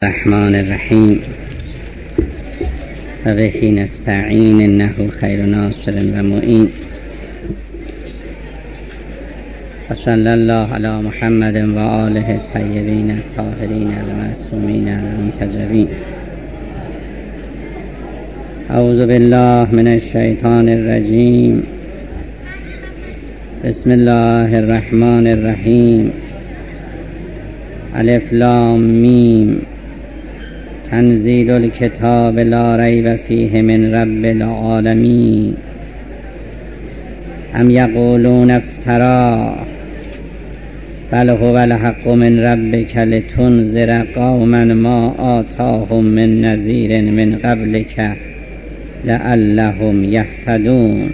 الرحمن الرحیم و به نستعین انه خیر ناصر و معین و صلی الله علی محمد و آله الطیبین الطاهرین المعصومین المنتجبین. اعوذ بالله من الشیطان الرجیم. بسم الله الرحمن الرحیم. الف لام میم. تنزیل الکتاب لا ریب فیه من رب العالمین. ام یقولون افتراه بل هو الحق من ربک لتنذر قوما ما آتاهم من نذیر من قبلک لعلهم یهتدون.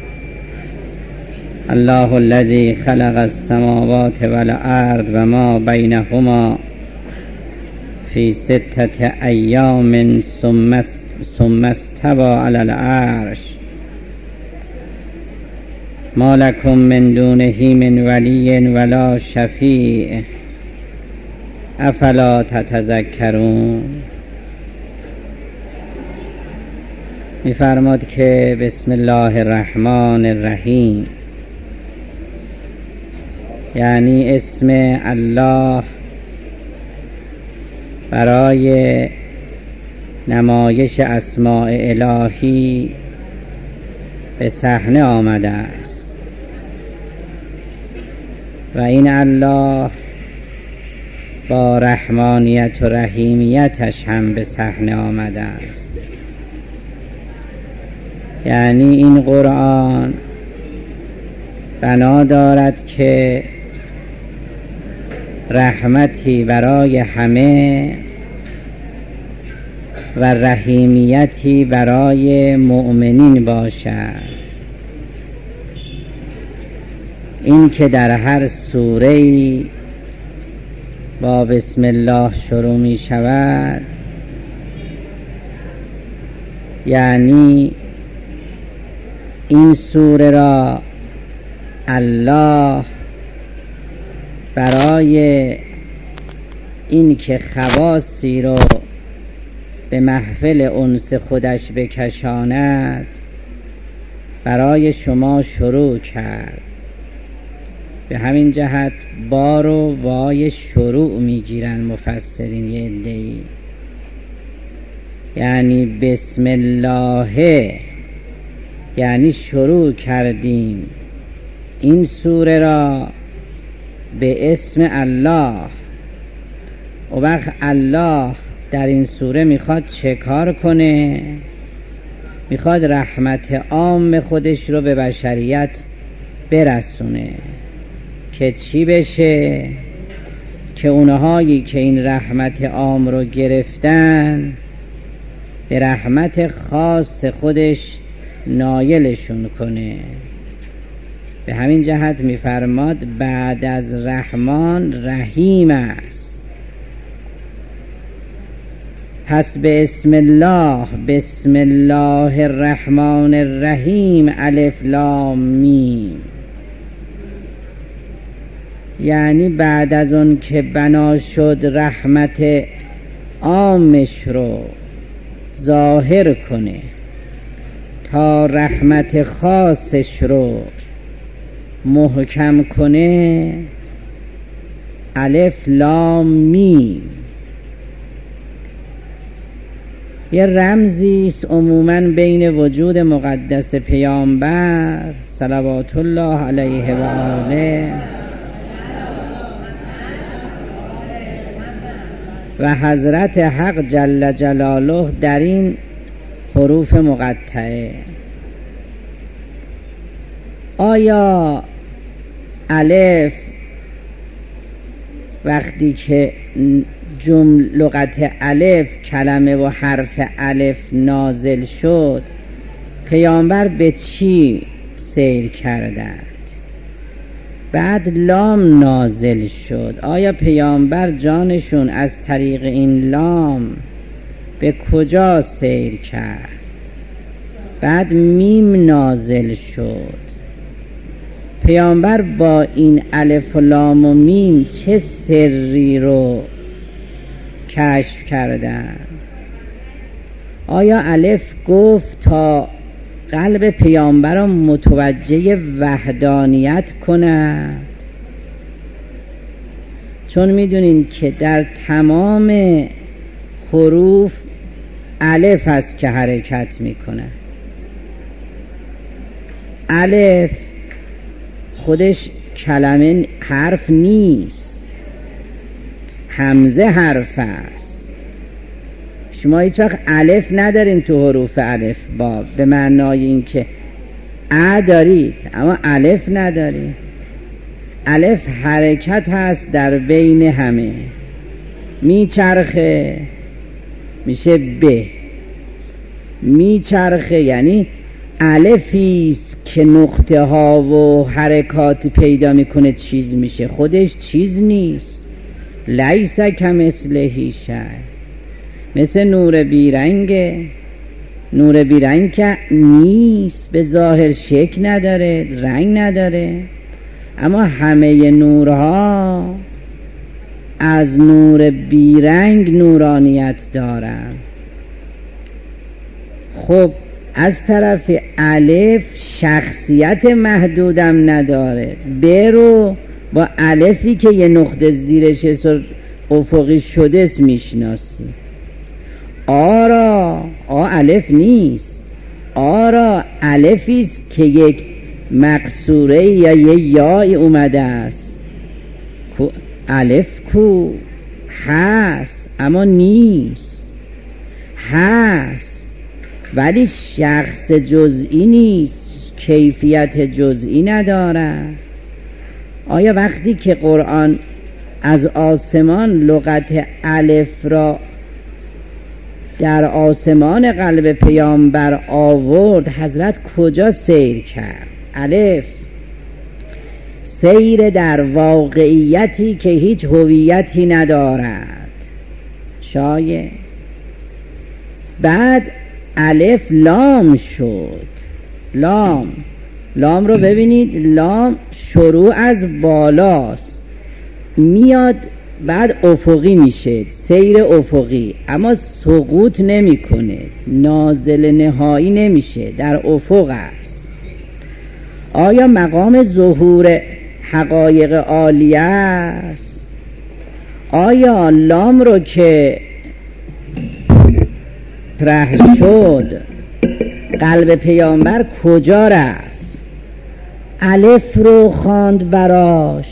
الله الذی خلق السماوات والارض و ما بینهما فی 6 ایام ثم استوى علی العرش ما لکم من دونه من ولی ولا شفیع افلا تتذکرون. می‌فرماد که بسم الله الرحمن الرحیم، یعنی اسم الله برای نمایش اسماء الهی به صحنه آمده است و این الله با رحمانیت و رحیمیتش هم به صحنه آمده است. یعنی این قرآن بنا دارد که رحمتی برای همه و رحیمیتی برای مؤمنین باشد. این که در هر سوره‌ای با بسم الله شروع می شود، یعنی این سوره را الله برای این که خواصی رو به محفل انس خودش بکشاند برای شما شروع کرد. به همین جهت بار و وای شروع میگیرن مفسرین یه عده‌ای، یعنی بسم الله، یعنی شروع کردیم این سوره را به اسم الله. و وقت الله در این سوره میخواد چه کار کنه؟ میخواد رحمت عام خودش رو به بشریت برسونه که چی بشه؟ که اونهایی که این رحمت عام رو گرفتن به رحمت خاص خودش نایلشون کنه. به همین جهت میفرماد بعد از رحمان رحیم است. پس به اسم الله، بسم الله الرحمن الرحیم، الف لام میم، یعنی بعد از اون که بنا شد رحمت عامش رو ظاهر کنه تا رحمت خاصش رو محکم کنه، الف لام میم یه رمزی است عموماً بین وجود مقدس پیامبر صلوات الله علیه و آله و حضرت حق جل جلاله در این حروف مقطعه. آیا الف وقتی که لغت الف کلمه و حرف الف نازل شد پیامبر به چی سیر کردند؟ بعد لام نازل شد. آیا پیامبر جانشون از طریق این لام به کجا سیر کرد؟ بعد میم نازل شد. پیامبر با این الف و لام و میم چه سری رو کشف کردن. آیا الف گفت تا قلب پیامبر را متوجه وحدانیت کند؟ چون میدونین که در تمام حروف الف هست که حرکت میکنه. الف خودش کلمه حرف نیست، همزه حرف است. شما هیچ وقت الف ندارین تو حروف الف با، به معنای این که ا دارید اما الف ندارید. الف حرکت هست در بین همه، میچرخه میشه ب، میچرخه یعنی الفیست که نقطه ها و حرکات پیدا میکنه چیز میشه، خودش چیز نیست. لیس کمثله شیء، مثل نور بیرنگه. نور بیرنگ که نیست، به ظاهر شکل نداره، رنگ نداره، اما همه نورها از نور بیرنگ نورانیت دارن. خب از طرف الف شخصیت محدودم نداره. ب رو با الفی که یه نقطه زیرش افقی شده میشناسی. آ را الف نیست، آ را الفیست که یک مقصوره یا یه یای اومده است. الف کو هست اما نیست، هست ولی شخص جزئی نیست، کیفیت جزئی نداره. آیا وقتی که قرآن از آسمان لغت الف را در آسمان قلب پیامبر آورد، حضرت کجا سیر کرد؟ الف سیر در واقعیتی که هیچ هویتی ندارد. شاید بعد الف لام شد. لام رو ببینید، لام شروع از بالاست میاد، بعد افقی میشه، سیر افقی، اما سقوط نمی کنه، نازل نهایی نمیشه، در افق است. آیا مقام ظهور حقایق عالیه است؟ آیا لام رو که طرح شد قلب پیامبر کجا رفت؟ الف رو خواند براش،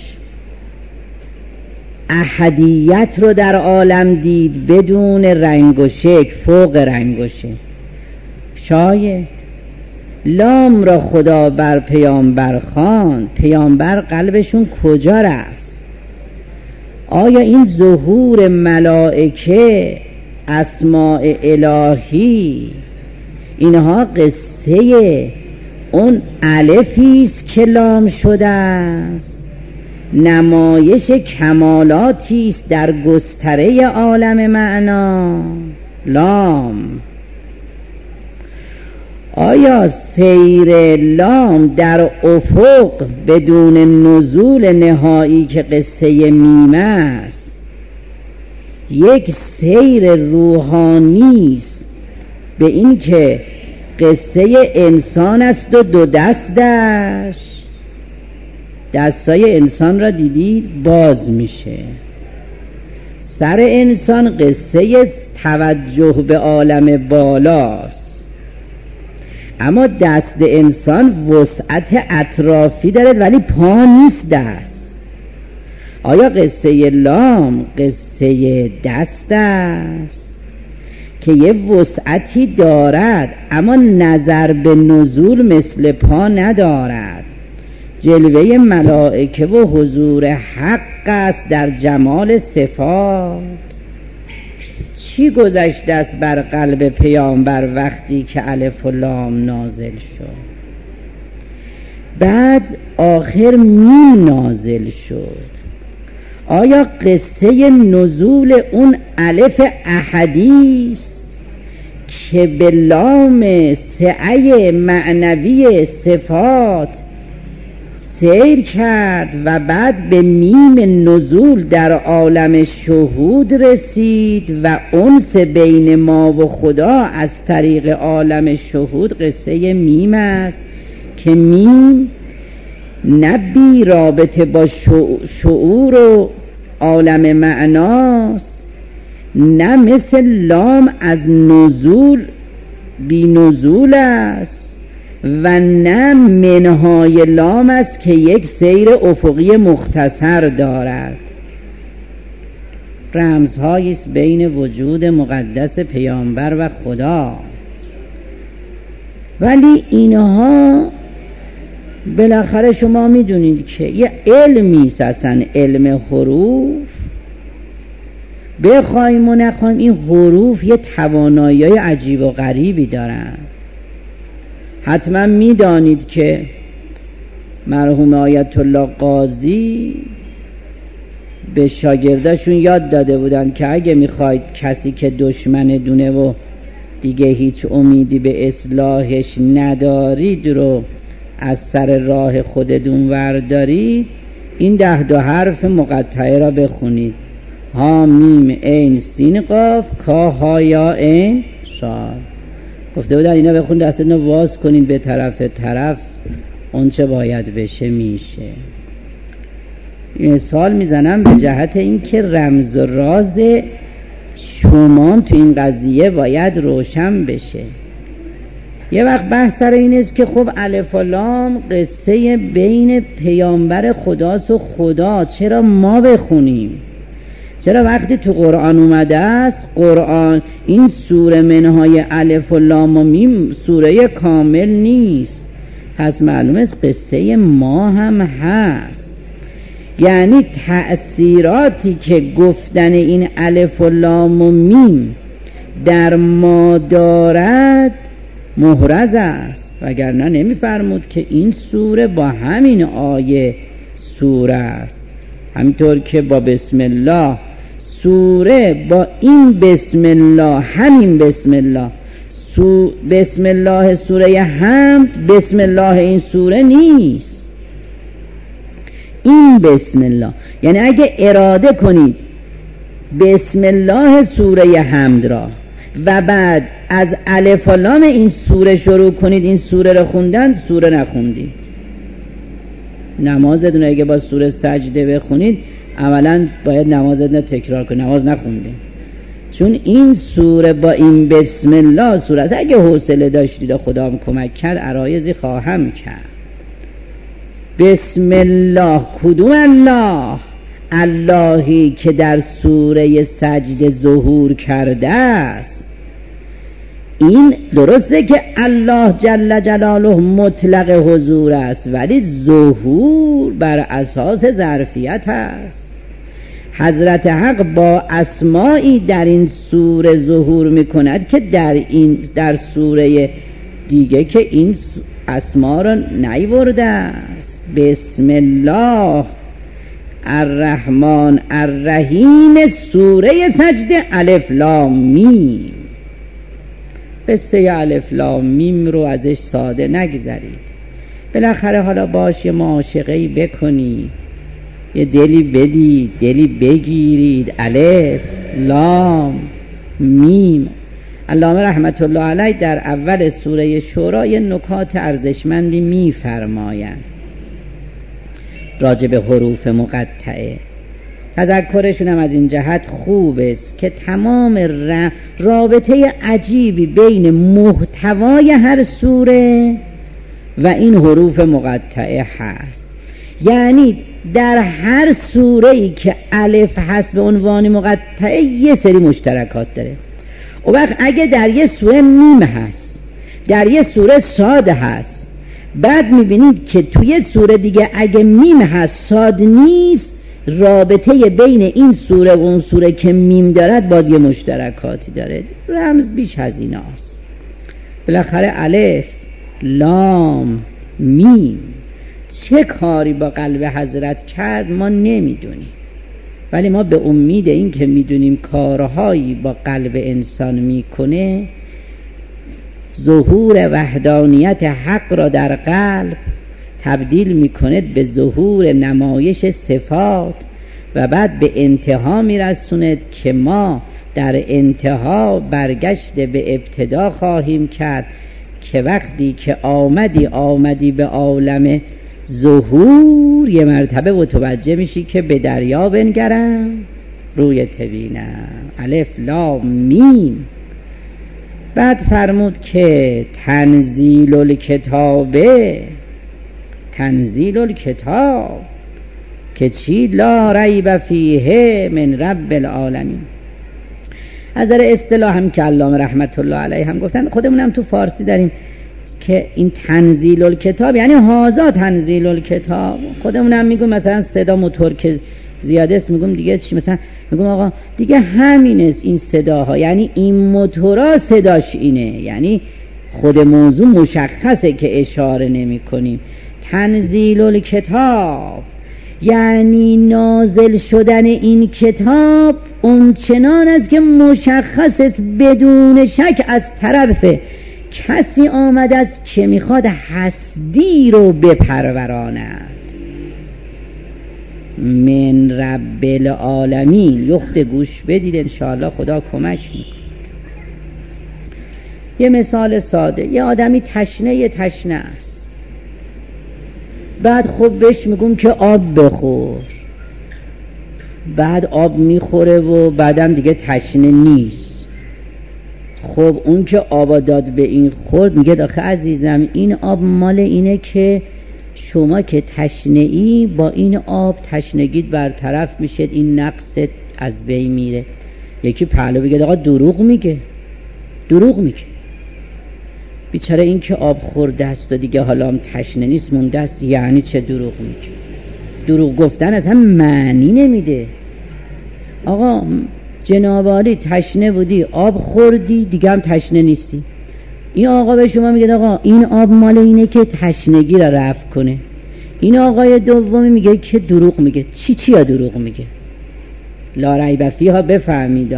احدیت رو در عالم دید بدون رنگ و شکل، فوق رنگ و شکل. شاید لام را خدا بر پیامبر خواند، پیامبر قلبشون کجا رفت؟ آیا این ظهور ملائکه، اسماء الهی، اینها قصه اون الفیست که لام شده است؟ نمایش کمالاتیست در گستره عالم معنا. لام آیا سیر لام در افق بدون نزول نهایی که قصه میم است یک سیر روحانی است به این که قصه انسان است و دو دستش، دستای انسان را دیدید باز میشه، سر انسان قصه توجه به عالم بالاست، اما دست انسان وسعت اطرافی داره ولی پا نیست دست. آیا قصه لام قصه دست است که یه وسعتی دارد اما نظر به نزول مثل پا ندارد؟ جلوه ملائکه و حضور حق است در جمال صفات. چی گذشته است بر قلب پیامبر وقتی که الف و لام نازل شد؟ بعد آخر میم نازل شد. آیا قصه نزول اون الف احدیست که به لام سعی معنوی صفات سیر کرد و بعد به میم نزول در عالم شهود رسید و انس بین ما و خدا از طریق عالم شهود قصه میم است که میم نه بی رابطه با شعور و عالم معناست، نه مثل لام از نزول بی نزول است و نه منهای لام است که یک سیر افقی مختصر دارد. رمزهایی است بین وجود مقدس پیامبر و خدا، ولی اینها بالاخره شما میدونید که یه علمی است، اصلا علم حروف. بخوایم و نخوایم این حروف یه توانایی عجیب و غریبی دارن. حتما میدانید که مرحوم آیت الله قاضی به شاگرداشون یاد داده بودن که اگه میخواید کسی که دشمن دونه و دیگه هیچ امیدی به اصلاحش ندارید رو از سر راه خودتون وردارید، این 10 حرف مقطعه را بخونید: ها میم عین سین قاف کا ها یا عین صاد. گفته بودن اینا بخون، دستتون رو واز کنید به طرف اون چه باید بشه میشه. این سوال میزنم به جهت این که رمز و راز شما تو این قضیه باید روشن بشه. یه وقت بحث سر این است که خب الف و لام قصه بین پیامبر خداست و خدا، چرا ما بخونیم؟ چرا وقتی تو قرآن اومده است قرآن این سوره منهای الف و لام و میم سوره کامل نیست، پس معلومه است قصه ما هم هست. یعنی تأثیراتی که گفتن این الف و لام و میم در ما دارد محرز است، وگرنه نمیفرمود که این سوره با همین آیه سوره است. همینطور که با بسم الله سوره با این بسم الله، همین بسم الله بسم الله سوره حمد بسم الله این سوره نیست. این بسم الله یعنی اگه اراده کنید بسم الله سوره حمد را و بعد از الف و لام این سوره شروع کنید این سوره را خوندن، سوره نخوندید. نمازتون اگه با سوره سجده بخونید اولا باید نمازتون تکرار کنید، نماز نخوندید، چون این سوره با این بسم الله سوره است. اگه حوصله داشتید و خدا هم کمک کرد عرایضی خواهم کرد. بسم الله کدوم الله؟ اللهی که در سوره سجده ظهور کرده است. این درسته که الله جل جلاله مطلق حضور است، ولی ظهور بر اساس ظرفیت است. حضرت حق با اسمائی در این سوره ظهور میکند که در سوره دیگه که این اسما را نیورده است. بسم الله الرحمن الرحیم سوره سجده الف لام میم. قصه الف لام میم رو ازش ساده نگذرید. بالاخره حالا باش یه معاشقه‌ای بکنید، یه دلی بدید، دلی بگیرید. الف لام میم. علامه رحمت الله علیه در اول سوره شورا یه نکات ارزشمندی می‌فرمایند راجع به حروف مقطعه. تذکرشون هم از این جهت خوب است که تمام رابطه عجیبی بین محتوای هر سوره و این حروف مقطعه هست. یعنی در هر سوره‌ای که الف هست به عنوان مقطعه یه سری مشترکات داره. و وقت اگه در یه سوره میم هست، در یه سوره صاد هست، بعد میبینید که توی سوره دیگه اگه میم هست صاد نیست، رابطه بین این سوره و اون سوره که میم دارد باز یه مشترکاتی داره. رمز بیش از این هست. بالاخره الف لام میم چه کاری با قلب حضرت کرد ما نمیدونیم، ولی ما به امید این که میدونیم کارهایی با قلب انسان میکنه، ظهور وحدانیت حق را در قلب، تبدیل میکند به ظهور نمایش صفات و بعد به انتها میرسوند که ما در انتها برگشت به ابتدا خواهیم کرد که وقتی که آمدی به عالم ظهور یه مرتبه متوجه میشی که به دریا بنگرم روی تبینم، الف لام میم. بعد فرمود که تنزیل الکتاب که چی؟ لا ریب فیه من رب العالمین. از نظر اصطلاح هم که علامه رحمت الله علیه هم گفتن، خودمون هم تو فارسی داریم که این تنزیل الکتاب یعنی هازا تنزیل الکتاب. خودمون هم میگم مثلا صدا موتور که زیاده است میگم دیگه چی، مثلا میگم آقا دیگه همین است این صداها، یعنی این موتورا صداش اینه، یعنی خود موضوع مشخصه که اشاره نمی کنیم. تنزیل الکتاب یعنی نازل شدن این کتاب اون چنان است که مشخص است بدون شک از طرف کسی آمده است که میخواد هستی رو بپروراند. من رب العالمین. یخت گوش بدید انشاءالله خدا کمک میکنه. یه مثال ساده، یه آدمی تشنه است، بعد خب بهش میگم که آب بخور، بعد آب میخوره و بعدم دیگه تشنه نیست. خب اون که آب داد به این خورد میگه آخه عزیزم این آب مال اینه که شما که تشنه‌ای با این آب تشنگیت برطرف میشه، این نقصت از بین میره. یکی پهلو بگه آقا دروغ میگه بیچاره این که آب خورده است و دیگه حالا هم تشنه نیست مونده است، یعنی چه دروغ میگه؟ دروغ گفتن از هم معنی نمیده. آقا جناب عالی تشنه بودی آب خوردی دیگه هم تشنه نیستی. این آقا به شما میگه آقا این آب مال اینه که تشنگی را رفع کنه. این آقای دومی میگه که دروغ میگه. چی دروغ میگه؟ لا ریب فیها. بفهمید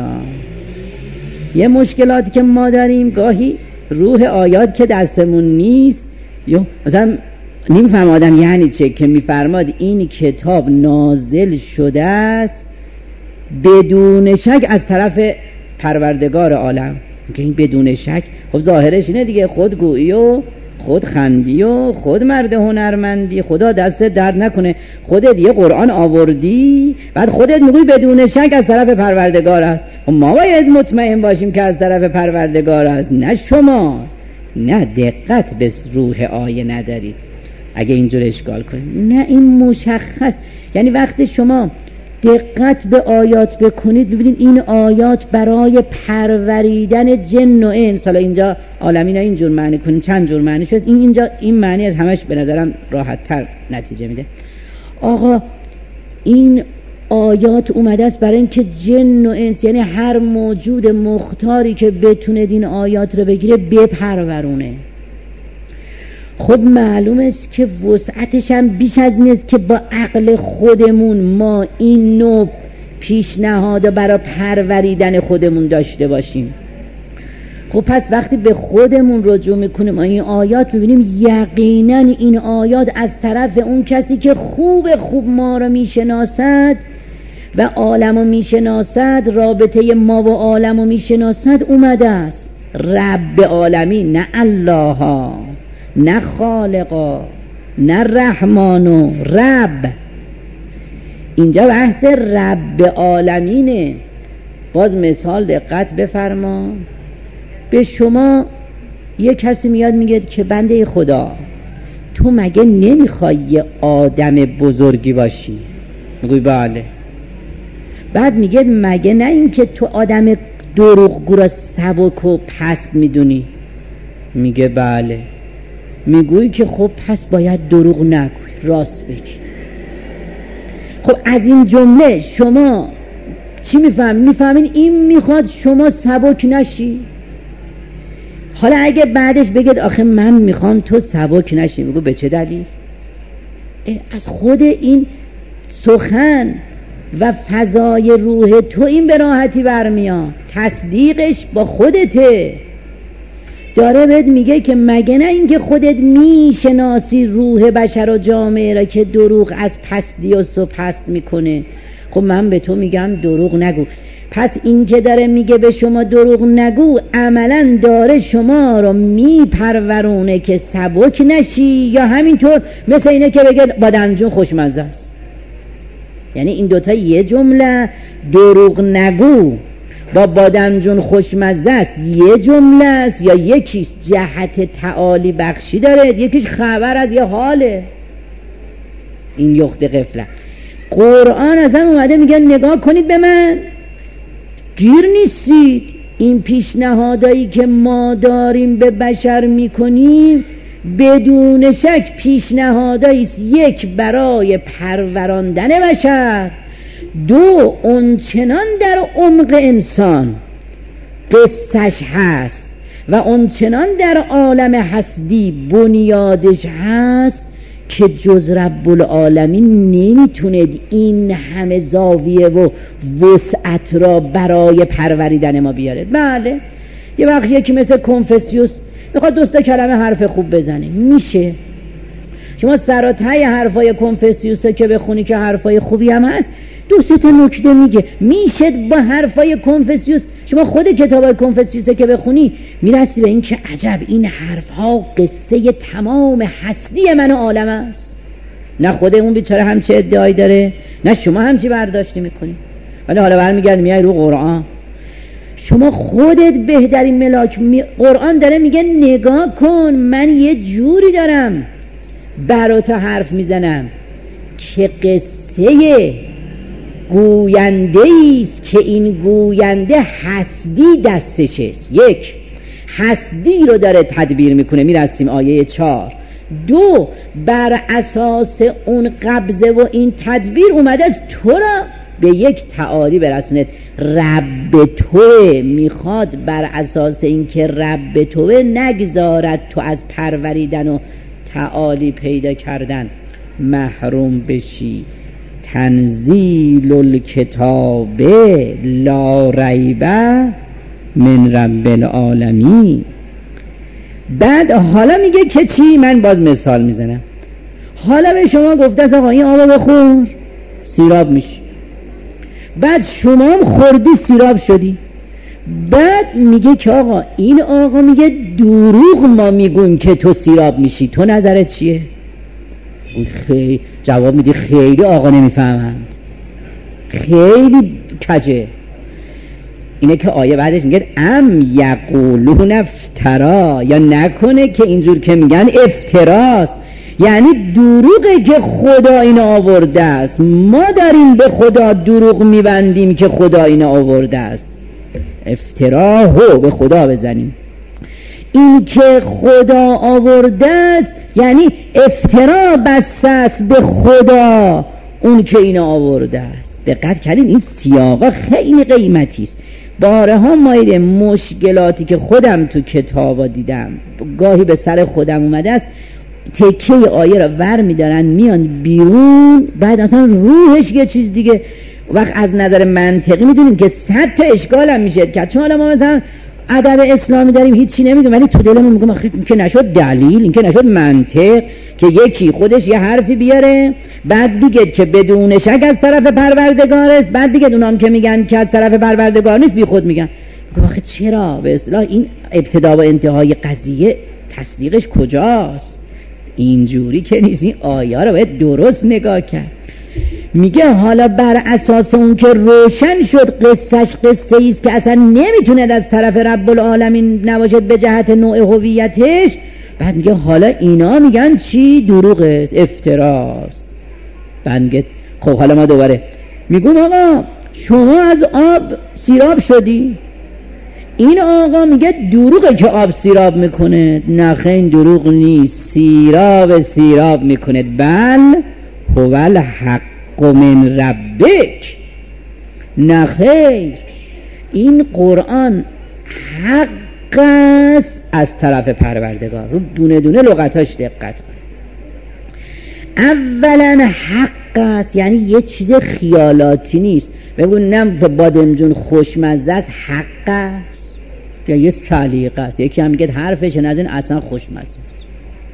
یه مشکلاتی که ما داریم، گاهی روح آیات که دستمون نیست، یا مثلا نمیفهم آدم یعنی چه که میفرماد این کتاب نازل شده است بدون شک از طرف پروردگار عالم. که این بدون شک خب ظاهرش اینه دیگه، خودگویی و خود خندی و خود مرد هنرمندی، خدا دست درد نکنه. خودت یه قرآن آوردی بعد خودت میگوی بدون شک از طرف پروردگار است. ما باید مطمئن باشیم که از طرف پروردگار است، نه شما. نه دقت به روح آیه نداری اگه اینجور اشکال کنید. نه این مشخص، یعنی وقتی شما دقت به آیات بکنید ببینید این آیات برای پروریدن جن و انس. حالا اینجا عالمین اینجور معنی کنید، چند جور معنی شد. اینجا این معنی از همش به نظرم راحت تر نتیجه میده. آقا این آیات اومده است برای اینکه جن و انس، یعنی هر موجود مختاری که بتونه این آیات رو بگیره بپرورونه. خب معلوم است که وسعتش هم بیش از این است که با عقل خودمون ما این نوع پیشنهاد برای پروریدن خودمون داشته باشیم. خب پس وقتی به خودمون رجوع میکنیم این آیات میبینیم یقینا این آیات از طرف اون کسی که خوب ما رو میشناسد و عالم رو میشناسد، رابطه ما و عالم رو میشناسد اومده است. رب عالمین، نه الله، نه خالقا، نه رحمانو، رب. اینجا بحث رب عالمینه. باز مثال دقت بفرما. به شما یه کسی میاد میگه که بنده خدا تو مگه نمیخوای یه آدم بزرگی باشی؟ میگوی بله. بعد میگه مگه نه این که تو آدم دروغگو را سبک و پست میدونی؟ میگه بله. میگویی که خب پس باید دروغ نگوی، راست بگی. خب از این جمله شما چی میفهمین؟ میفهمین این میخواد شما سبک نشی. حالا اگه بعدش بگید آخه من میخوام تو سبک نشی، میگو به چه دلیل؟ از خود این سخن و فضای روح تو این به راحتی برمیاد. تصدیقش با خودته. داره بهت میگه که مگه نه این که خودت میشناسی روح بشر و جامعه را که دروغ از پستی و پست میکنه. خب من به تو میگم دروغ نگو. پس این که داره میگه به شما دروغ نگو، عملا داره شما رو میپرورونه که سبک نشی، یا همینطور مثل اینه که بگه بادمجون خوشمزه است. یعنی این دوتا یه جمله، دروغ نگو با بادمجون خوشمزه است یه جمله است، یا یکیش جهت تعالی بخشی داره، یکیش خبر از یه حاله. این یخت غفلت. قرآن از هم اومده میگه نگاه کنید به من، گیر نیستید. این پیشنهادایی که ما داریم به بشر میکنیم بدون شک پیشنهادایی است، یک برای پروراندن بشر، دو اونچنان در عمق انسان قصهش هست و اونچنان در عالم هستی بنیادش هست که جز رب العالمین نمیتونه این همه زاویه و وسعت را برای پروریدن ما بیاره. بله یه وقت یکی مثل کنفوسیوس میخواد دوستا کلمه حرف خوب بزنه، میشه. شما سر و ته حرفای کنفوسیوس که بخونی که حرفای خوبی هم هست، دو سه تا نکته میگه، میشه با حرفای کنفوسیوس. شما خود کتابای کنفوسیوس که بخونی میرسی به این که عجب این حرفها قصه تمام هستی من و عالم است. نه خود اون بیچاره همچه ادعایی داره، نه شما همچی برداشتی میکنی. ولی حالا برمیگرد میای رو قرآن، شما خودت بهترین ملاک. قرآن داره میگه نگاه کن، من یه جوری دارم برات حرف میزنم که قصه گوینده ایست که این گوینده هستی دستش است. یک، هستی رو داره تدبیر میکنه. میرسیم آیه 4. دو، بر اساس اون قبضه و این تدبیر اومده است تو را به یک تعالی برسونه. رب توه، میخواد بر اساس این که رب توه نگذارد تو از پروریدن و تعالی پیدا کردن محروم بشی. تنزیل الکتاب لا ریب من رب العالمین. بعد حالا میگه که چی؟ من باز مثال میزنم. حالا به شما گفته است آقا این آبا بخور سیراب میشی، بعد شما هم خوردی سیراب شدی. بعد میگه که آقا این آقا میگه دروغ ما میگون که تو سیراب میشی، تو نظرت چیه؟ خیلی جواب میدی خیلی آقا نمیفهمند، خیلی کجه. اینه که آیه بعدش میگه ام یقولون افترا، یا نکنه که اینجور که میگن افتراست، یعنی دروغه که خدا این آورده است. ما داریم به خدا دروغ میبندیم که خدا این آورده است. افترا هو به خدا بزنیم. این که خدا آورده است یعنی افترا بسته است به خدا اون که این آورده است. دقت کردین این سیاقا خیلی قیمتی است. بارها مایل مشکلاتی که خودم تو کتابا دیدم گاهی به سر خودم اومده است، تکه آیه را ور میدارن میان بیرون، بعد اصلا روحش یه چیز دیگه. وقت از نظر منطقی میدونیم که 100 تا اشکال هم میشه که چون حالا ما مثلا ادب اسلامی داریم هیچی نمیدونیم، ولی تو دلمون میگم آخه این که نشد دلیل، این که نشد منطق، که یکی خودش یه حرفی بیاره بعد دیگه که بدون شک از طرف پروردگار است، بعد دیگه اونام که میگن که از طرف پروردگار نیست بی خود میگن. آخه چرا به اصطلاح این ابتدا و انتهای قضیه تصدیقش کجاست؟ اینجوری که نیست. این آیه رو باید درست نگاه کرد. میگه حالا بر اساس اون که روشن شد قصهش قصه ایست که اصلا نمیتونه از طرف رب العالمین نباشد به جهت نوع هویتش. بعد میگه حالا اینا میگن چی؟ دروغه، افتراست. بعد میگه خب حالا ما دوباره میگم آقا شما از آب سیراب شدی. این آقا میگه دروغه که آب سیراب میکنه. نه خیر دروغ نیست، سیراب میکنه. بل هو الحق من ربک. نه خیر این قرآن حق است از طرف پروردگار. رو دونه دونه لغتاش دقت کن. اولا حق است یعنی یه چیز خیالاتی نیست. بگو نه بادمجون خوشمزه است، حق است. یا یه سلیقه است. یکی هم میگه حرفش نزن اصلا خوشمزه است.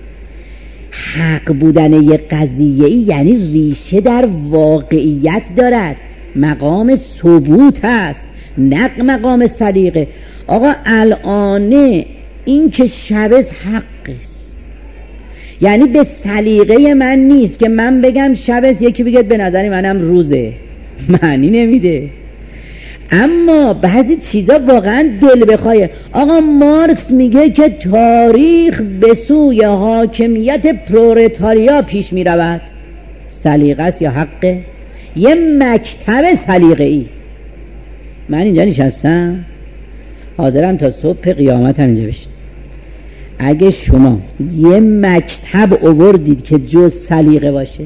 حق بودن یه قضیه یعنی ریشه در واقعیت دارد، مقام ثبوت است، نه مقام سلیقه. آقا الان این که شبس حق است، یعنی به سلیقه من نیست که من بگم شبس، یکی بگه به نظری منم روزه، معنی نمیده. اما بعضی چیزا واقعا دل بخواه. آقا مارکس میگه که تاریخ به سوی حاکمیت پرولتاریا پیش میرود. سلیقه است یا حقه؟ یه مکتب سلیقه ای. من اینجا نشستم حاضرم تا صبح قیامت هم اینجا بشین. اگه شما یه مکتب آوردید که جز سلیقه باشه،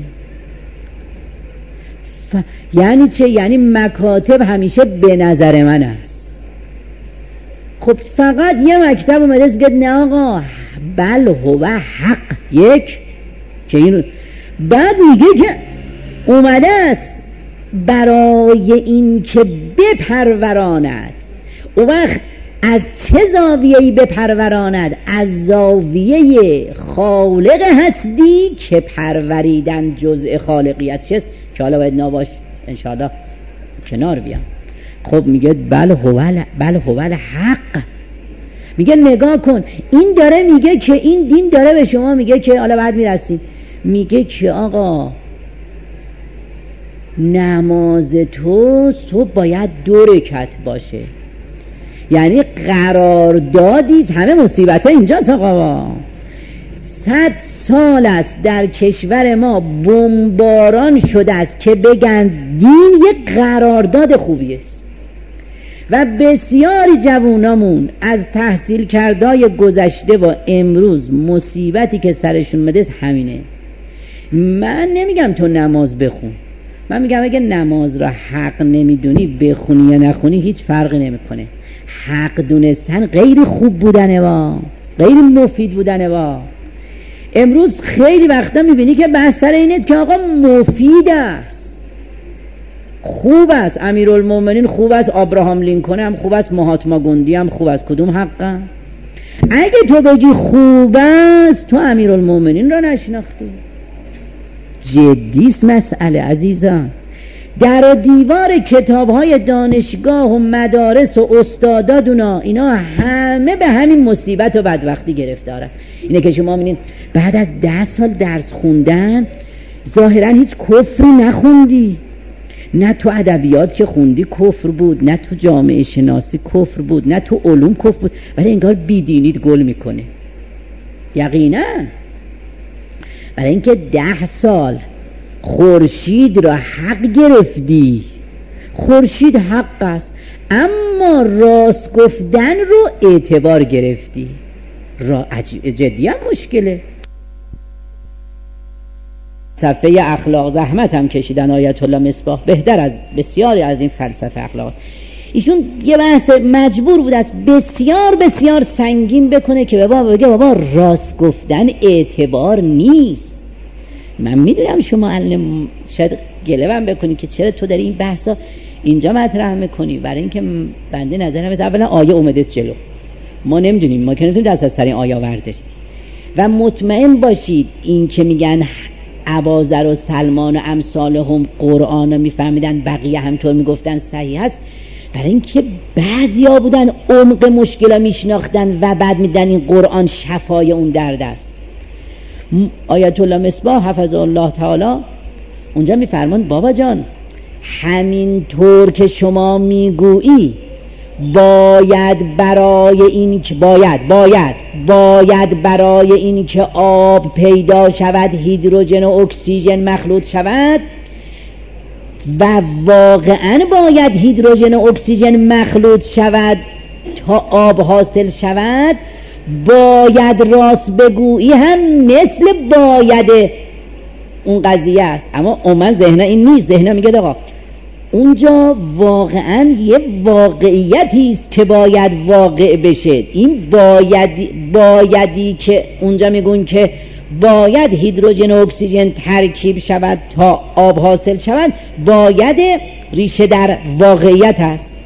یعنی چه؟ یعنی مکاتب همیشه به نظر من است. خب فقط یه مکتب اومده است بگه نه آقا بل هو حق یک، که اینو بعد میگه که اومده است برای این که بپروراند. اون وقت از چه زاویه‌ای بپروراند؟ از زاویه خالق هستی که پروریدن جزء خالقیت چیست که حالا باید ناباش انشاءالله کنار بیام. خب میگه بل هو حق. میگه نگاه کن، این داره میگه که این دین داره به شما میگه که حالا بعد میرسیم، میگه که آقا نماز تو صبح باید 2 رکعت باشه. یعنی قراردادی، همه مصیبت ها اینجاست آقا. 100 سال است در کشور ما بمباران شده است که بگن دین یک قرارداد خوبی است و بسیاری جوانامون از تحصیل کردهای گذشته و امروز مصیبتی که سرشون مده همینه. من نمیگم تو نماز بخون، من میگم اگه نماز را حق نمیدونی بخونی یا نخونی هیچ فرقی نمیکنه. حق دونستن غیر خوب بودنه و غیر مفید بودنه و امروز خیلی وقتا میبینی که بحث سر اینه که آقا مفید است، خوب است، امیرالمومنین خوب است، ابراهام لینکن هم خوب است، مهاتما گاندی هم خوب است. کدوم حقه؟ اگه تو بگی خوب است تو امیرالمومنین را نشناختی. جدیست مسئله عزیزان. در و دیوار کتاب‌های دانشگاه و مدارس و استادادونا اینا همه به همین مصیبت و بدبختی گرفتاره. اینه که شما می‌بینید بعد از 10 سال درس خوندن ظاهراً هیچ کفری نخوندی، نه تو ادبیات که خوندی کفر بود، نه تو جامعه شناسی کفر بود، نه تو علوم کفر بود، ولی انگار بیدینیت گل میکنه. یقینا برای اینکه 10 سال خورشید را حق گرفتی، خورشید حق است، اما راست گفتن رو اعتبار گرفتی. جدی هم مشکله. صفحه اخلاق زحمت هم کشیدن آیت الله مصباح، بهتر از بسیاری از این فلسفه اخلاق است. ایشون یه بحث مجبور بود است بسیار بسیار سنگین بکنه که بگه بابا راست گفتن اعتبار نیست. من میدونم شما الان شاید گله‌ام بکنی که چرا تو داری این بحثا اینجا مطرح میکنی، برای اینکه بنده نظرم اولا آیه اومده جلو، ما نمیدونیم، ما که نمیتونیم دست از سر این آیه ورداریم. و مطمئن باشید این که میگن ابوذر و سلمان و امثالهم قرآن رو میفهمیدن بقیه همطور میگفتن صحیح است، برای اینکه بعضیا بودن عمق مشکل میشناختن و بعد میدن این قرآن شفای اون درد است. آیت الله مصباح حفظه الله تعالی اونجا میفرمان بابا جان همین طور که شما میگویی باید برای این که باید برای این که آب پیدا شود هیدروژن و اکسیژن مخلوط شود و واقعا باید هیدروژن و اکسیژن مخلوط شود تا آب حاصل شود، باید راست بگویی هم مثل باید اون قضیه است. اما من ذهن این نیست، ذهن میگه آقا اونجا واقعا یه واقعیتی است که باید واقع بشه. این بایدی که اونجا میگون که باید هیدروژن و اکسیژن ترکیب شود تا آب حاصل شود، باید ریشه در واقعیت است.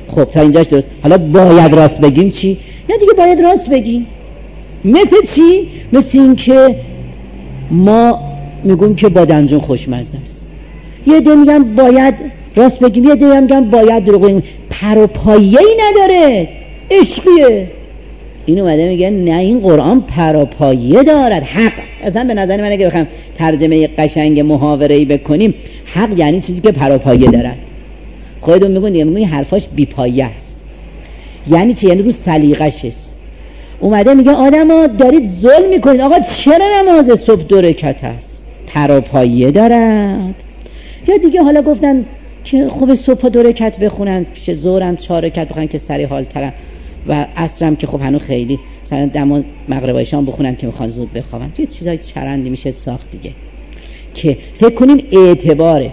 خب تا اینجاش درست. حالا باید راست بگیم چی؟ نه دیگه باید راست بگیم. مثل چی؟ مثل این که ما میگیم که بادمجون خوشمزه است، یه عده میگن باید راست بگیم، یه عده میگن باید دروغ بگیم. پر و پایه‌ای نداره، عشقیه. این اومده میگه نه این قرآن پر و پایه دارد. حق اصلا به نظر من اگه بخوام ترجمه قشنگ محاوره‌ای بکنیم، حق یعنی چیزی که پر و پایه دارد. خودتون میگن دیگه، میگن حرفاش بی پایه است. یعنی چی؟ یعنی رو سلیقه‌ش است. اومده میگه آدما دارید ظلم میکنید. آقا چرا نماز صبح 2 رکعت است؟ پر و پایه دارد. یا دیگه حالا گفتن که خوب صبح 2 رکعت بخونن، پیش ظهرم 4 رکعت بخونن که سری حال ترن، و عصرم که خب هنوز خیلی مثلا دم مغرب شام بخونن که میخوان زود بخوابن. یه چیزای چرندی میشه ساخت دیگه که فکر کنین اعتباره.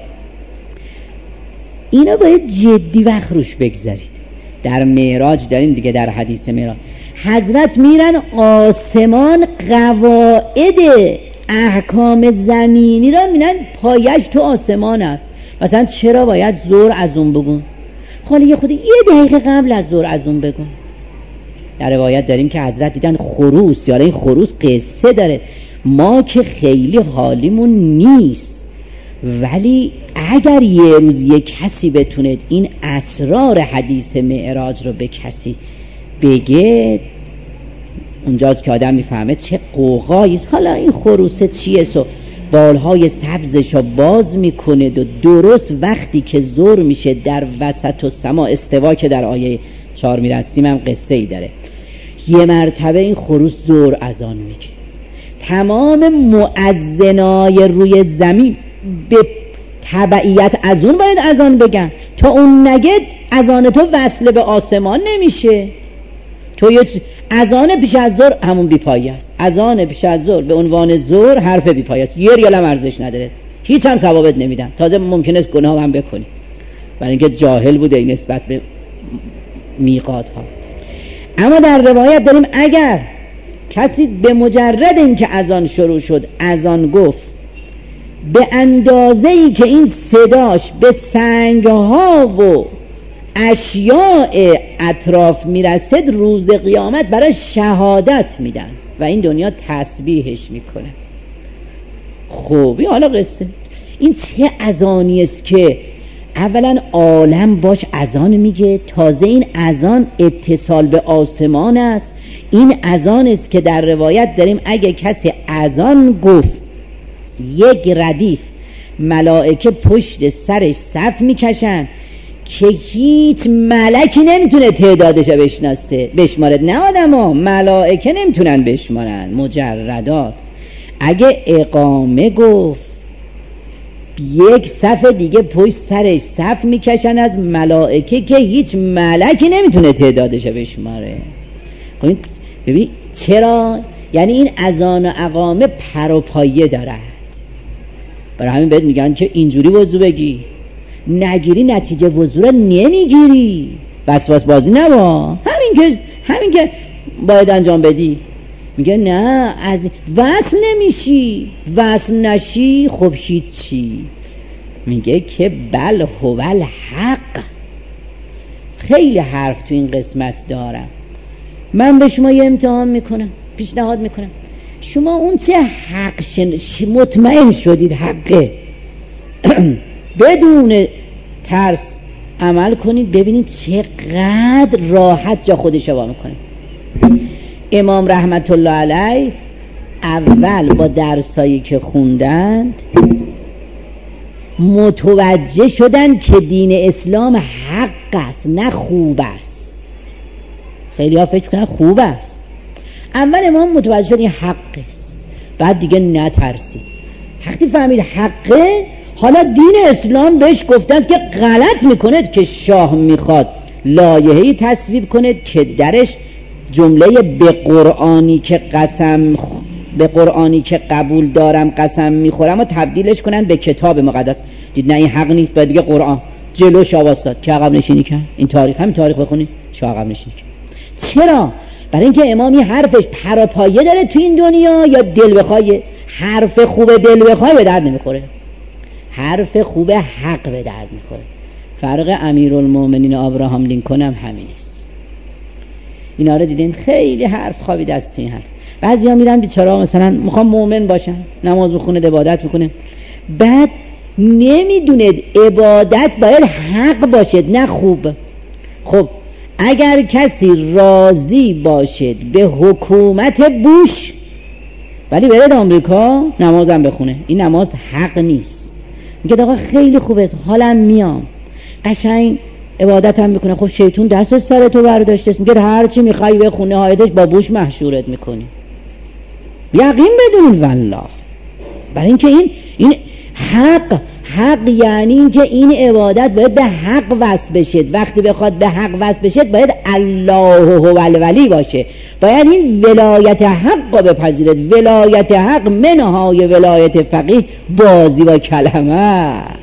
اینا باید جدی وقت روش بگذارید. در معراج داریم دیگه، در حدیث معراج حضرت میرن آسمان، قواعد احکام زمینی را میرن پایش تو آسمان است. مثلا چرا باید ظهر از اون بگون؟ خاله یه دقیقه قبل از ظهر از اون بگون. در روایت داریم که حضرت دیدن خروس، یاره این خروس قصه داره، ما که خیلی حالیمون نیست، ولی اگر یه روز یه کسی بتونه این اسرار حدیث معراج رو به کسی بگه، اونجاست که آدم میفهمه چه قوقاییست. حالا این خروسه چیه؟ بالهای سبزش رو باز میکنه و درست وقتی که ظهر میشه در وسط و سما استوا، که در آیه 4 میرسیم هم قصه ای داره. یه مرتبه این خروس ظهر اذان میگه، تمام مؤذنای روی زمین به تبعیت از اون باید اذان بگن. تا اون نگه اذان تو وصل به آسمان نمیشه. تو یه اذان پیش از ظهر همون بی‌پایه است. اذان پیش از ظهر به عنوان ظهر حرف بی‌پایه است، یه ریال هم ارزش نداره، هیچ هم ثوابت نمیدن، تازه ممکنه گناه هم بکنی، برای اینکه جاهل بوده این نسبت به میقات ها. اما در روایت داریم اگر کسی به مجرد اینکه اذان شروع شد اذان گفت، به اندازه‌ای که این صداش به سنگ‌ها و اشیاء اطراف میرسد، روز قیامت برای شهادت میدن و این دنیا تسبیحش میکنه. خوبی حالا قصه این چه اذانی است که اولا عالم باش اذان میگه، تازه این اذان اتصال به آسمان است. این اذان است که در روایت داریم اگه کسی اذان گفت، یک ردیف ملائکه پشت سرش صف میکشن که هیچ ملکی نمیتونه تعدادش بشماره. نه آدما، ملائکه نمیتونن بشمارن، مجردات. اگه اقامه گفت، یک صف دیگه پشت سرش صف میکشن از ملائکه که هیچ ملکی نمیتونه تعدادش بشماره. ببین چرا؟ یعنی این اذان و اقامه پر و پایه دارد. برای همین بهت میگن که اینجوری وضو بگی، نگیری نتیجه وضو رو نمیگیری، وسواس بازی نبا، همین که باید انجام بدی. میگه نه، از وصل نمیشی، وصل نشی خب هیچی. میگه که بل هو الحق. خیلی حرف تو این قسمت دارم. من به شما یه امتحان میکنم، پیشنهاد میکنم، شما اون چه حق مطمئن شدید حقه بدون ترس عمل کنید، ببینید چقدر راحت جا خودش وا میکنه. امام رحمت الله علیه اول با درسایی که خوندند متوجه شدن که دین اسلام حق است نه خوب است. خیلی ها فکر کنن خوب است. اول امام متوجه شد این حق است، بعد دیگه نترسید. وقتی فهمید حقه، حالا دین اسلام بهش گفتن که غلط میکند که شاه میخواد لایحه‌ای تصویب کند که درش جمله به قرآنی که قبول دارم قسم میخورم و تبدیلش کنن به کتاب مقدس. دید نه این حق نیست، باید دیگه قرآن جلوش آواستاد که عقب نشینی کرد. این تاریخ، همین تاریخ بخونید چه عقب نشینی کرد. چرا؟ برای اینکه امامی حرفش پراپایه داره تو این دنیا یا دل بخواه. حرف خوب دل بخواه به درد نمیخوره، حرف خوب حق به درد میخوره. فرق امیرالمومنین ابراهام لینکن هم همین است. اینا رو دیدین خیلی حرف خوابیده است این حرف. بعضیا میرن بیچاره‌ها مثلا میخوان مؤمن باشن، نماز بخونه، عبادت بکنه، بعد نمیدونه عبادت باید حق باشد نه خوب. خب اگر کسی راضی باشد به حکومت بوش ولی برد آمریکا نمازم بخونه، این نماز حق نیست. میگه آقا خیلی خوبه، حالم میام، قشنگ عبادت هم میکنه. خب شیطون دست سر تو برداشته، میگه هر چی میخوای بخونه نهایتش با بوش محشورت میکنی. یقین بدونید والله، برای اینکه این حق یعنی اینکه این عبادت باید به حق وصل بشه. وقتی بخواد به حق وصل بشه باید الله هو الولی باشه، باید این ولایت حق رو بپذیرد. ولایت حق منهای ولایت فقیه بازی با کلمه است.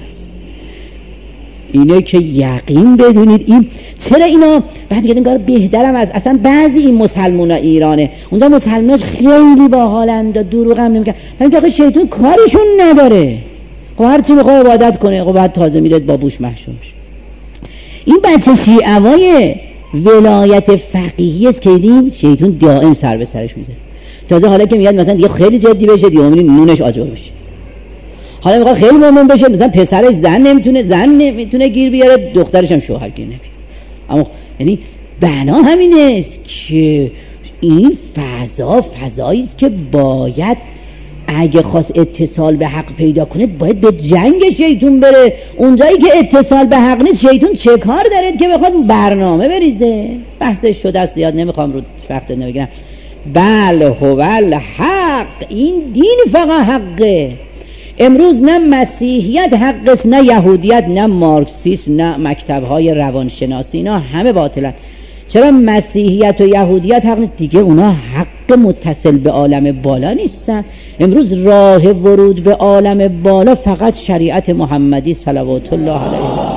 اینه که یقین بدونید. این چرا اینا بعد دیگه انگار بهترم از اصلا بعضی این مسلمونا ایرانه، اونجا مسلماناش خیلی باحالند، دروغ هم نمیگن، همین که شیطان کارشون نداره. خب هر چی بخواد عبادت کنه، خب بعد تازه میرد با بوش محشور میشه. این بچه شیعوای ولایت فقیهی است که این شیطان دائم سر به سرش میزنه. تازه حالا که میاد مثلا دیگه خیلی جدی بشه، دیگه نونش آجر بشه. حالا میخواد خیلی مومن بشه، مثلا پسرش زن نمیتونه گیر بیاره، دخترش هم شوهر گیر نمیاره. اما یعنی بنا همین است که این فضایی است که باید اگه خواست اتصال به حق پیدا کنه باید به جنگ شیطون بره. اونجایی که اتصال به حق نیست شیطون چه کار داره که بخواد برنامه بریزه؟ بحثش شده است، زیاد نمیخوام رو وقت نمیگیرم. بله هو الحق، این دین فقط حقه. امروز نه مسیحیت حق است، نه یهودیت، نه مارکسیسم، نه مکتب‌های روانشناسی، اینا همه باطلن. چرا مسیحیت و یهودیت حق نیست؟ دیگه اونا حق متصل به عالم بالا نیستن. امروز راه ورود به عالم بالا فقط شریعت محمدی صلوات الله علیه.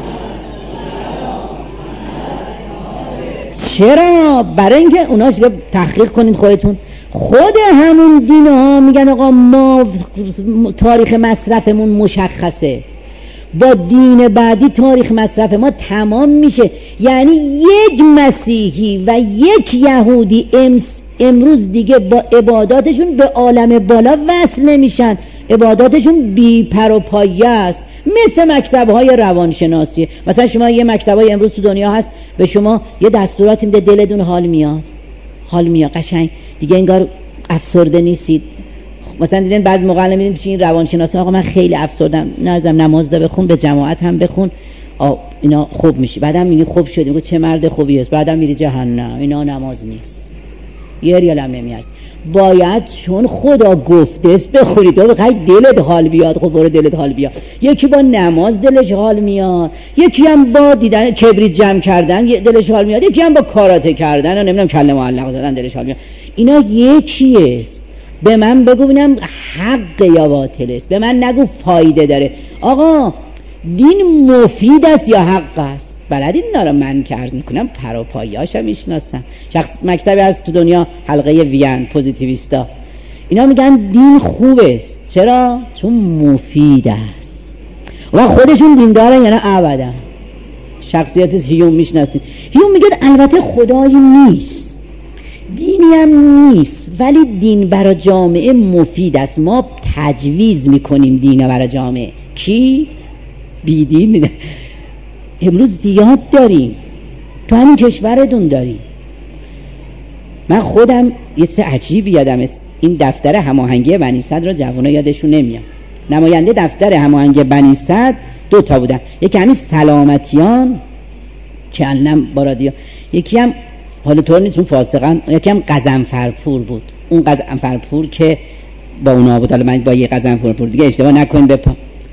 چرا؟ برای اینکه اونا تحقیق کنید خودتون، خود همون دین ها میگن آقا ما تاریخ مصرفمون مشخصه، با دین بعدی تاریخ مصرف ما تمام میشه. یعنی یک مسیحی و یک یهودی امروز دیگه با عباداتشون به عالم بالا وصل نمیشن، عباداتشون بی پر و پایه است. مثل مکتب‌های روانشناسی، مثلا شما یه مکتب‌های امروز تو دنیا هست به شما یه دستوراتی میده، دلتون حال میاد قشنگ دیگه انگار افسرده نیستید. مثلا دیدین بعضی موقع میبینید پیش این روانشناسی آقا من خیلی افسردم، نازم نماز ده بخون، به جماعت هم بخون، اینا خوب میشی. بعدم میگی خوب شدی، میگه چه مرد خوبی است، بعدم میری جهنم. اینا نماز نیست، یه ریال هم نمیارزه. باید چون خدا گفته است بخوری. تو بخوای دلت حال بیاد، خب برو دلت حال بیاد. یکی با نماز دلش حال میاد، یکی هم با دیدن کبریت جمع کردن دلش حال میاد، یکی هم با کاراته کردن و نمیدونم کله معلق زدن دلش حال میاد. اینا یکیه. به من بگو ببینم حق یا باطل است، به من نگو فایده داره. آقا دین مفید است یا حق است؟ بلدین اینا رو من که عرض میکنم پر و پایه‌اشو میشناسم. شخص مکتبی هست تو دنیا، حلقه وین، پوزیتیویستا، اینا میگن دین خوب است. چرا؟ چون مفید است. و خودشون دیندارن یعنی ابدا. شخصیت هیوم میشناسید، هیوم میگه البته خدایی نیست، دینی هم نیست، ولی دین برای جامعه مفید است. ما تجویز میکنیم دین برای جامعه. کی؟ بیدین امروز زیاد داریم، تو همین کشورتون داریم. من خودم یه چیز عجیبی یادم است، این دفتر هماهنگی بنی صدر رو جوانا یادشون نمیاد. نماینده دفتر هماهنگی بنی صدر 2 تا بودن، یکی همین سلامتیان که الان با رادیو، یکی هم حالا طور نیست اون فاسقان، یکی هم قزنفرپور بود. اون قزنفرپور که با اونا بود، حالا من با یه قزنفرپور دیگه اشتباه نکنید بپا.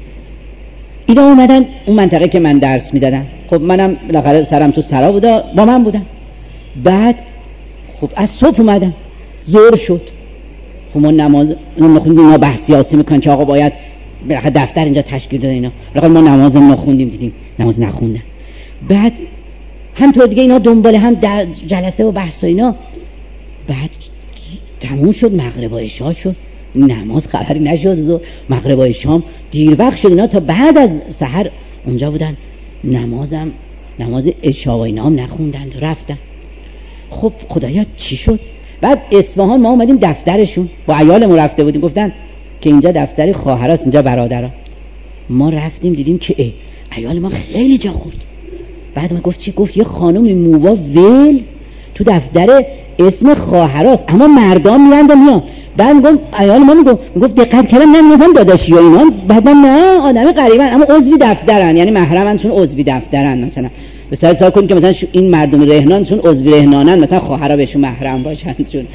اینا اومدن اون منطقه که من درس میدادم، خب منم بالاخره سرم تو سرا بودا، با من بودم. بعد خب از صبح اومدم، ظهر شد، خب ما نماز نخوندیم. اینا بحث سیاسی میکنن که آقا باید بالاخره دفتر اینجا تشکیل داده، اینا بالاخره ما نماز نخوندیم، دیدیم نماز نخوندن. بعد همطور دیگه اینا دنبال هم در جلسه و بحث و اینا. بعد تموم شد، مغرب و عشا شد، نماز خبری نشد. مغرب و شام دیر وقت شد، اینا تا بعد از سحر اونجا بودن. نماز عشا و اینا هم نخوندند و رفتن. خب خدایا چی شد؟ بعد اصفهان ما اومدیم دفترشون، با عیالمون رفته بودیم، گفتن که اینجا دفتر خواهراست، اینجا برادرها. ما رفتیم دیدیم که عیال ما خیلی جا خورد. بعد ما گفت چی؟ گفت یه خانم مووا ول تو دفتر اسم خواهراست، اما مردان میرند و میان. بعد گفت عیال ما میگفت دقت کردم نمیدونم داداشی و اینا، بعدم نه آدم غریبن اما عضوی دفترن، یعنی محرمنشون عضوی دفترن. مثلا مثلا حساب کنید که مثلا این مردم رهنانشون عضوی رهنانن، مثلا خواهرا بهشون محرم باشن. چون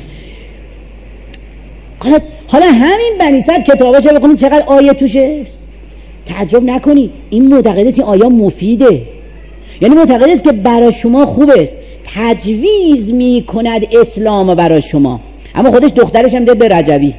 حالا همین بنی صدر کتاباشو بخونید چقدر آیه توشه، تعجب نکنید. این معتقد است این آیه مفیده، یعنی معتقد است که برای شما خوب است، تجویز میکند اسلام برای شما. اما خودش دخترش هم ده به رجبی.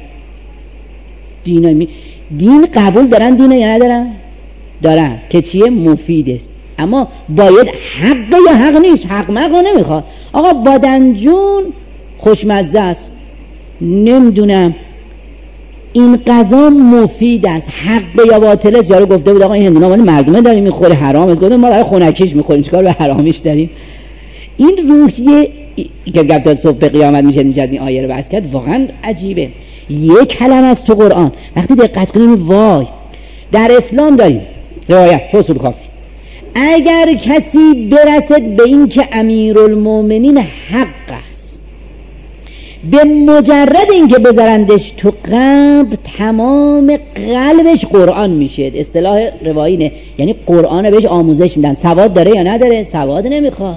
دین قبول دارن، دین یا ندارن؟ دارن که چیه؟ مفید است. اما باید حق یا حق نیست، حق مقا نمیخواد. آقا بادنجون خوشمزه است، نمیدونم این غذا مفید است، حق یا باطل است. یارو گفته بود آقا این هندونه مال مردمه داریم میخوره، حرام است. گفتم ما برای خنکیش میخوریم، چیکار به حرامیش داریم؟ این روحیه که گفت تا صبح قیامت میشه از این آیه رو بحث کرد، واقعا عجیبه. یک کلمه از تو قرآن وقتی دقت کنیم، وای در اسلام داریم روایت فصول کافی، اگر کسی برسد به این که امیرالمومنین حق است، به مجرد این که بذارندش تو قلب، تمام قلبش قرآن میشه. اصطلاح روایینه، یعنی قرآن رو بهش آموزش میدن. سواد داره یا نداره؟ سواد نمیخواد.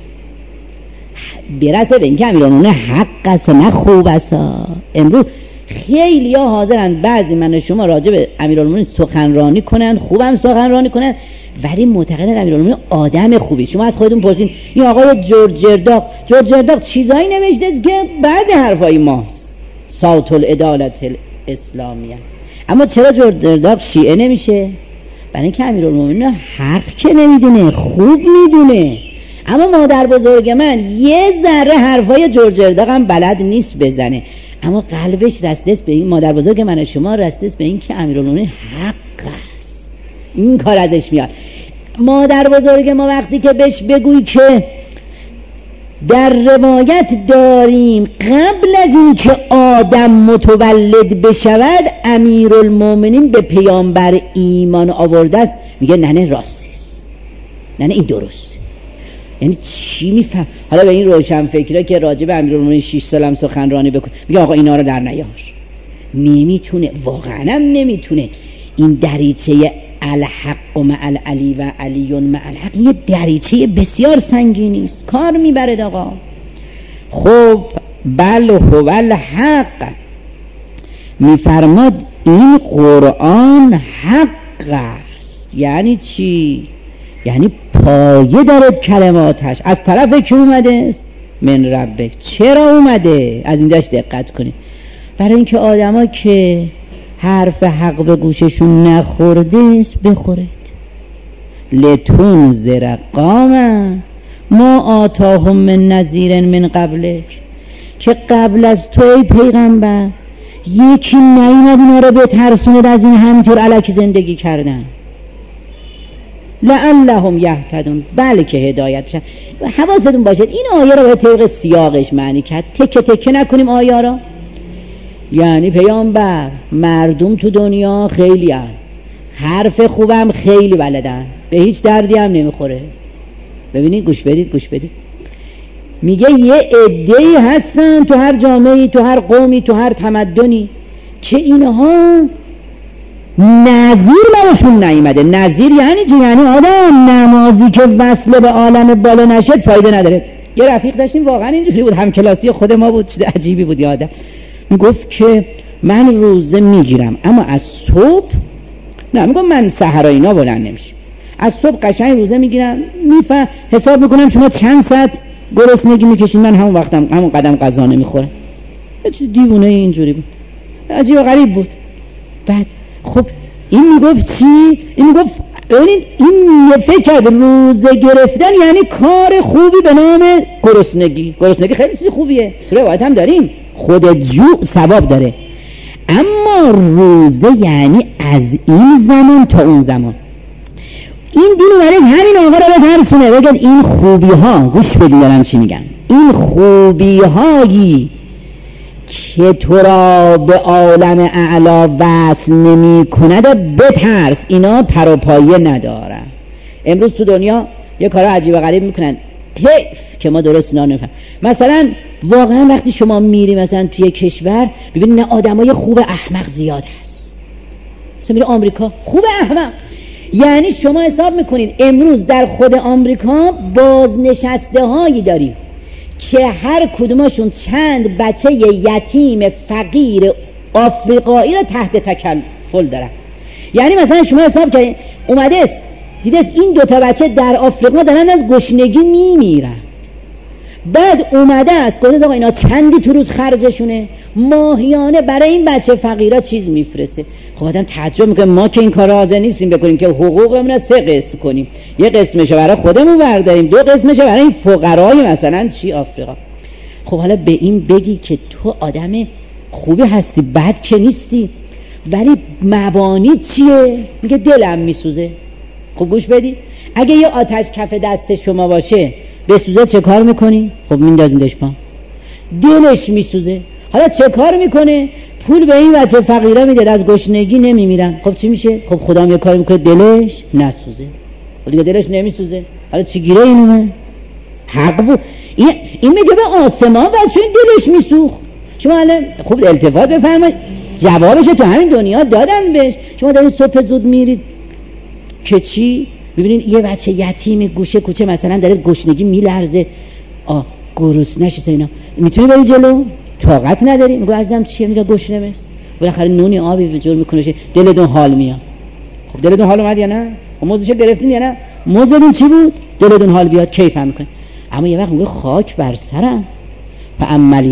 برسه به این که امیرالمومنین حق است نه خوب است. امروز خیلی ها حاضرن بعضی من شما راجع به امیرالمومنین سخنرانی کنند، خوبم سخنرانی کنند، ولی معتقدن امیرالمومنین آدم خوبی. شما از خودتون پرسین این آقای جورجرداق چیزایی نوشته که بعد حرفای ماست، صوت العدالت الاسلامیه. اما چرا جورجرداق شیعه نمیشه؟ برای اینکه امیرالمومنین حق که نمیدونه، خوب میدونه. اما مادر بزرگ من یه ذره حرفای جورجرداق هم بلد نیست بزنه، اما قلبش رسته است به این، مادر بزرگ من شما رسته است به این که امیرالمومنین حق است. این کار ازش میاد. مادر بزرگ ما وقتی که بهش بگوی که در روایت داریم قبل از این که آدم متولد بشود امیرالمومنین به پیامبر ایمان آورده است، میگه نه راست است، نه این درست. یعنی چی میفهم؟ حالا به این روشن فکره که راجع به امیرالمومنین 6 سالم سخنرانی بکنه، میگه آقا اینا رو در نیار. نمیتونه، واقعا هم نمیتونه. این دریچه الحق مع العلی و علی مع الحق یه دریچه بسیار سنگینی است، کار میبرد آقا. خب بل هو الحق، میفرماد این قرآن حق است. یعنی چی؟ یعنی پایه دارد کلماتش. از طرف که اومده است؟ من ربک. چرا اومده؟ از اینجاش دقت کنید. برای اینکه آدما که حرف حق به گوششون نخورده است بخورد. لتنذر قوما ما آتاهم من نذیر من قبلک، که قبل از تو ای پیغمبر یکی نیومد اینا رو بترسوند از این همینطور الکی زندگی کردن. لعلهم یهتدون، بلکه هدایت بشن. حواستون باشد این آیه رو به طبق سیاقش معنی کرد، تکه تکه نکنیم آیه را. یعنی پیامبر مردم تو دنیا خیلی هست، حرف خوبم خیلی بلدن، به هیچ دردی هم نمیخوره. ببینید گوش بدید میگه یه عده‌ای هستن تو هر جامعه‌ای، تو هر قومی، تو هر تمدنی که اینها نظیر براشون نیامده. نظیر یعنی چی؟ یعنی آدم نمازی که وصل به عالم بالا نشد فایده نداره. یه رفیق داشتیم واقعا اینجوری بود، همکلاسی خود ما بود، چیز عجیبی بود. یادم میگفت که من روزه میگیرم اما از صبح نه، میگم من سحر اینا بلند نمیشم، از صبح قشنگ روزه میگیرم، حساب میکنم شما چند ساعت گرسنگی میکشین، من همون وقتم همون قدم غذا نمیخورم. یه چیز دیوونه اینجوری بود، عجیب و غریب بود. بعد خب این میگفت چی؟ این میگفت ببینید این فکر کرد روزه گرفتن یعنی کار خوبی به نام گرسنگی. گرسنگی خیلی چیز خوبیه، روایت هم داریم خود جوع ثواب داره. اما روزه یعنی از این زمان تا اون زمان. این دین اومده همین آقا رو بترسونه، بگید این خوبی ها، گوش بدین دارم چی میگم، این خوبی هایی که تو را به عالم اعلا وصل نمی کند بترس، اینا پر و پایه ندارن. امروز تو دنیا یه کار عجیب و غریب میکنن، حیف که ما درست اینا نمیفهم. مثلا واقعا وقتی شما میری مثلا توی کشور ببینید نه آدمای خوب احمق زیاد هست، مثلا میری آمریکا خوب احمق، یعنی شما حساب میکنید امروز در خود آمریکا بازنشسته هایی داریم که هر کدومشون چند بچه یتیم فقیر آفریقایی رو تحت تکفل دارن. یعنی مثلا شما حساب کنید اومده است دیده این دوتا بچه در آفریقا دارن از گشنگی میمیرن، بعد اومده است گفته آقا اینا چندی تو روز خرجشونه، ماهیانه برای این بچه فقیرا چیز میفرسته. خب آدم تعجب میکنه ما که این کارا حاضر نیستیم بکنیم که حقوقمون رو 3 قسم کنیم، یه قسمشو برای خودمون برداریم، 2 قسمشو برای این فقرای مثلا چی آفریقا. خب حالا به این بگی که تو آدم خوبی هستی، بد که نیستی، ولی مبانی چیه؟ میگه دلم میسوزه. خب گوش بدی، اگه یه آتش کف دست شما باشه بسوزه چه کار میکنی؟ خب میندازیندش پا. دلش میسوزه، حالا چه کار میکنه؟ پول به این بچه فقیره میده، از گشنگی نمیمیرن. خب چی میشه؟ خب خدا هم یه کار میکنه دلش نسوزه. خب دیگه دلش نمیسوزه، حالا چی گیره اینومه؟ حق بود. این میگه به آسمان بس این دلش میسوخت. شما الان خوب التفات بفرمایید، جوابش تو همین دنیا دادن بهش. شما دارین صبح زود میرید که چی؟ ببینید یه بچه یتیم گوشه کوچه مثلا داره گشنگی میلرزه، گرسنه نشه اینا، میتونی بری جلو؟ طاقت نداری. میگه عزیزم چیه؟ میگه گشنه مس. بالاخره نونی آبی به جور میکنه، دلتون حال میاد. خب دلتون حال اومد یا نه؟ خب موزشو گرفتین یا نه؟ موزتون چی بود؟ دلتون حال بیاد کیف هم میکنه. اما یه وقت میگه خاک بر سرم و عمل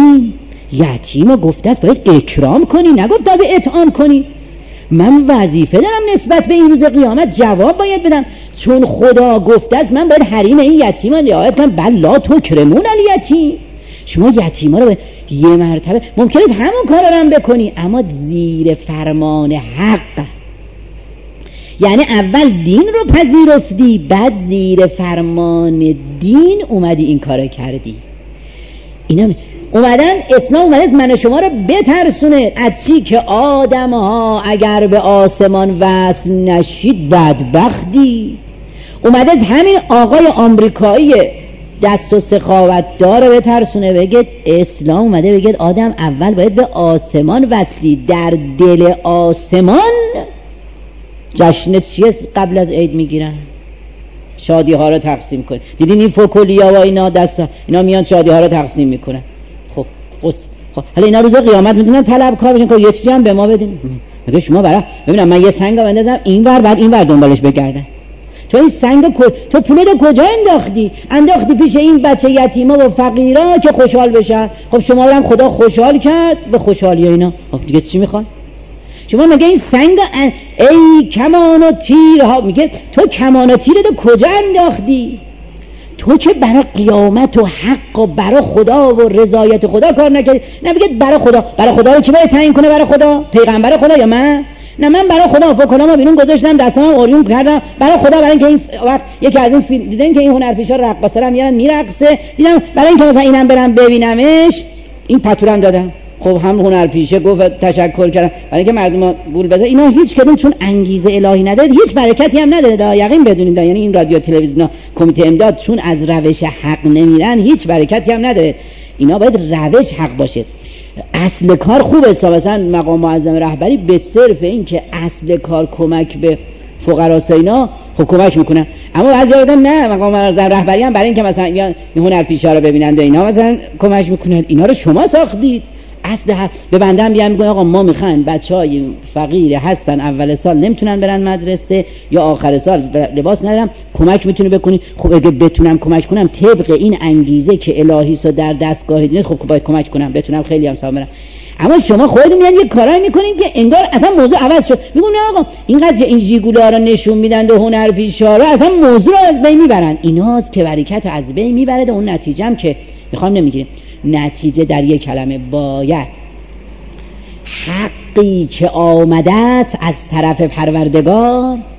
یتیم گفته است باید اکرام کنی، نگفت از اطعام کنی. من وظیفه دارم نسبت به این روز قیامت جواب باید بدم، چون خدا گفته است من باید حریم این یتیمان رعایت کنم. بلا تکرمون الیتیم، شما یتیما رو یه مرتبه ممکنه همون کارا رو هم بکنی اما زیر فرمان حق، یعنی اول دین رو پذیرفتی بعد زیر فرمان دین اومدی این کارو کردی. اینا اومدن اسلام اومده من شما رو بترسونه از چی؟ که آدم ها اگر به آسمان وصل نشید بدبختی. اومده همین آقای آمریکایی دست و سخاوت داره بترسونه، بگید اسلام اومده بگید آدم اول باید به آسمان وصلی، در دل آسمان جشن چیه قبل از عید میگیرن؟ شادی ها رو تقسیم کنن. دیدین این فکولیا و اینا دستا اینا میان شادی ها رو تقسیم میکنن. خب حالا اینا روز قیامت میتونن طلبکار بشن که یه چیزی هم به ما بدین. میگه شما برا ببینم من یه سنگ بندازم اینور بعد اینور دنبالش بگردن، تو این سنگ تو پولت کجا انداختی پیش این بچه یتیما و فقیرا که خوشحال بشن. خب شما رو هم خدا خوشحال کرد به خوشحالی اینا، خب دیگه چی میخوان؟ شما میگه این سنگ ای کمان و تیر ها، میگه تو کمان و تیرتو کجا انداختی؟ تو که برای قیامت و حق و برای خدا و رضایت خدا کار نکردی. نه میگه برای خدا رو کی باید تعیین کنه؟ برای خدا پیغمبر خدا یا من؟ نه من برای خدا فکرام بیرون گذاشتم دستام اوریون کردم برای خدا، برای اینکه این وقت یکی از این فیلم دیدن که این هنرپیشا رقاصا هم میرن میرقصه، دیدم برای اینکه مثلا اینم برم ببینمش این پتورم دادم. خب هم هنرپیشه گفت تشکر کردم برای اینکه مردم گول بزنن. اینا هیچ کدوم چون انگیزه الهی نداره هیچ برکتی هم نداره، یقین بدونید. یعنی این رادیو تلویزیون کمیته امداد چون از روش حق نمیرن هیچ برکتی هم نداره. اینا باید روش حق باشه. اصل کار خوبه، مثلا مقام معظم رهبری به صرف این که اصل کار کمک به فقرا اینا کمک میکنن، اما بعضی وقتا نه مقام معظم رهبری هم برای اینکه مثلا این هنرپیشا رو ببینند اینا مثلا کمک میکنن. اینا رو شما ساختید. اصل به بنده هم بیان میگن آقا ما میخوایم بچهای فقیر هستن اول سال نمیتونن برن مدرسه یا آخر سال لباس ندارن، کمک میتونی بکنی. خب اگه بتونم کمک کنم طبق این انگیزه که الهی سو در دستگاه دینه، خب باید کمک کنم بتونم خیلی هم ثواب برم. اما شما خودتون میاد یه کارایی میکنین که انگار اصلا موضوع عوض شد. میگن آقا اینقدر این ژیگولا رو نشون میدن و هنرپیشا رو اصلا موضوع رو از بین میبرن. ایناست که برکت رو از بین میبره و اون نتیجه هم که میخوام نمیگیره. نتیجه در یک کلمه باید حقی که آمده است از طرف پروردگار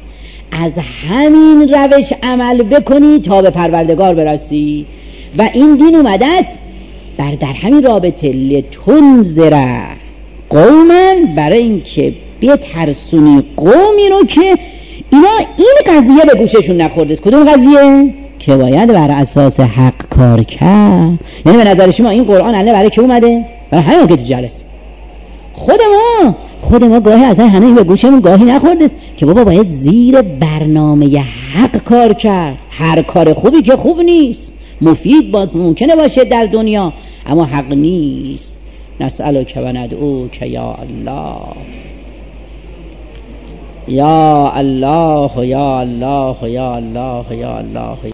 از همین روش عمل بکنی تا به پروردگار برسی. و این دین اومده است در همین رابطه لتنذر قوما، برای اینکه بترسونی قومی رو که اینا این قضیه به گوششون نخورده. کدوم قضیه؟ که باید بر اساس حق کار کرد. یعنی به نظر شما این قرآن الله برای که اومده؟ برای همین که تو جلسه خود ما گاهی اصلا هنوز به گوشمون گاهی نخورده که بابا باید زیر برنامه حق کار کرد. هر کار خوبی که خوب نیست، مفید ممکنه باشه در دنیا اما حق نیست. نسألک و ندعوک یا الله یا الله یا الله یا الله یا الله.